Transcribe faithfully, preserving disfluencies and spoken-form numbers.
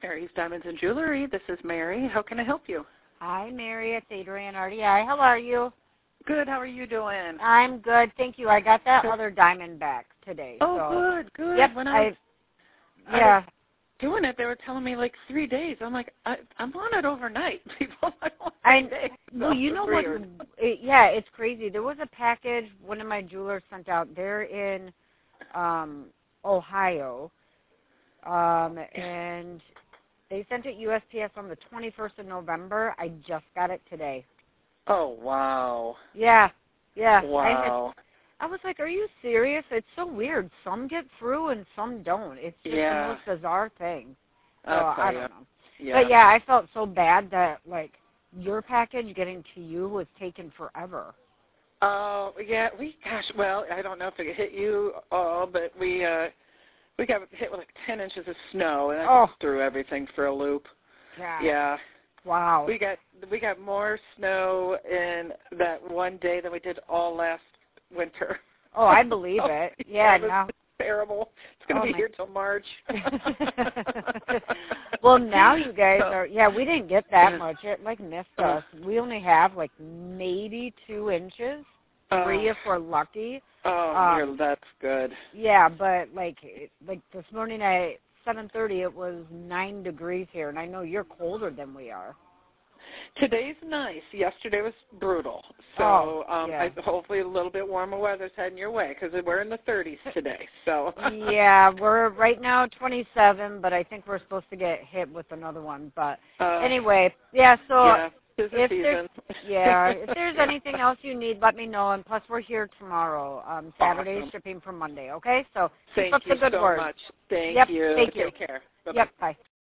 Mary's Diamonds and Jewelry. This is Mary. How can I help you? Hi, Mary. It's Adrienne R D I. How are you? Good. How are you doing? I'm good. Thank you. I got that other diamond back today. Oh, so. good, good. Yep. When I was, I, yeah. I was doing it, they were telling me like three days. I'm like, I, I'm on it overnight. People, I don't I, days. well, you know what? It, yeah, it's crazy. There was a package one of my jewelers sent out. They're in um, Ohio, um, and they sent it U S P S on the twenty-first of November. I just got it today. Oh, wow. Yeah, yeah. Wow. I, had, I was like, are you serious? It's so weird. Some get through and some don't. It's just yeah. the most bizarre thing. So I'll tell I you. don't know. Yeah. But, yeah, I felt so bad that, like, your package getting to you was taking forever. Oh, uh, yeah. We, gosh, well, I don't know if it hit you all, but we uh, we got hit with like ten inches of snow, and that oh. just threw everything for a loop. Yeah. Yeah. Wow. We got we got more snow in that one day than we did all last winter. Oh, I believe oh, it. Yeah, it was now terrible. It's going to oh be my. here till March. Well, now you guys so, are. Yeah, we didn't get that much. It like missed us. We only have like maybe two inches, three uh, if we're lucky. Oh, um, you're, that's good. Yeah, but like like this morning at seven thirty, it was nine degrees here, and I know you're colder than we are. Today's nice. Yesterday was brutal. So oh, um, yeah. I, hopefully a little bit warmer weather's heading your way because we're in the thirties today. So yeah, we're right now twenty-seven, but I think we're supposed to get hit with another one. But uh, anyway, yeah. So yeah, tis the if season. there's yeah, if there's anything else you need, let me know. And plus, we're here tomorrow. Um, Saturday awesome. shipping from Monday. Okay, so thank keep up you the good so word. much. Thank yep, you. Thank you. Take care. Bye-bye. Yep. Bye.